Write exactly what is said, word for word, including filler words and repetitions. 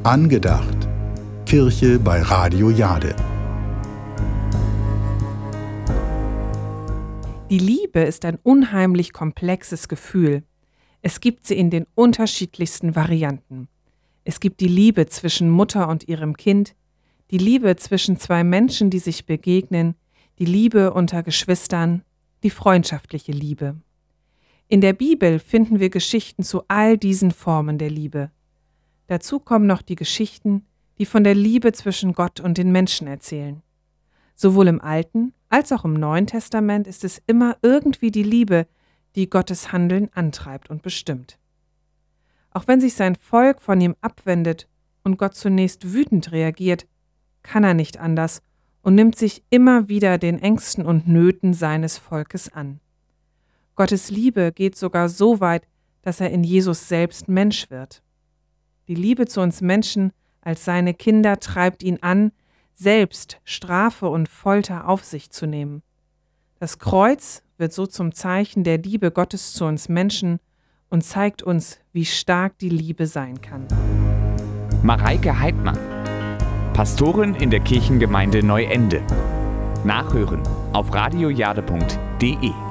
Angedacht. Kirche bei Radio Jade. Die Liebe ist ein unheimlich komplexes Gefühl. Es gibt sie in den unterschiedlichsten Varianten. Es gibt die Liebe zwischen Mutter und ihrem Kind, die Liebe zwischen zwei Menschen, die sich begegnen, die Liebe unter Geschwistern, die freundschaftliche Liebe. In der Bibel finden wir Geschichten zu all diesen Formen der Liebe. Dazu kommen noch die Geschichten, die von der Liebe zwischen Gott und den Menschen erzählen. Sowohl im Alten als auch im Neuen Testament ist es immer irgendwie die Liebe, die Gottes Handeln antreibt und bestimmt. Auch wenn sich sein Volk von ihm abwendet und Gott zunächst wütend reagiert, kann er nicht anders und nimmt sich immer wieder den Ängsten und Nöten seines Volkes an. Gottes Liebe geht sogar so weit, dass er in Jesus selbst Mensch wird. Die Liebe zu uns Menschen als seine Kinder treibt ihn an, selbst Strafe und Folter auf sich zu nehmen. Das Kreuz wird so zum Zeichen der Liebe Gottes zu uns Menschen und zeigt uns, wie stark die Liebe sein kann. Mareike Heidmann, Pastorin in der Kirchengemeinde Neuende. Nachhören auf radiojade punkt de.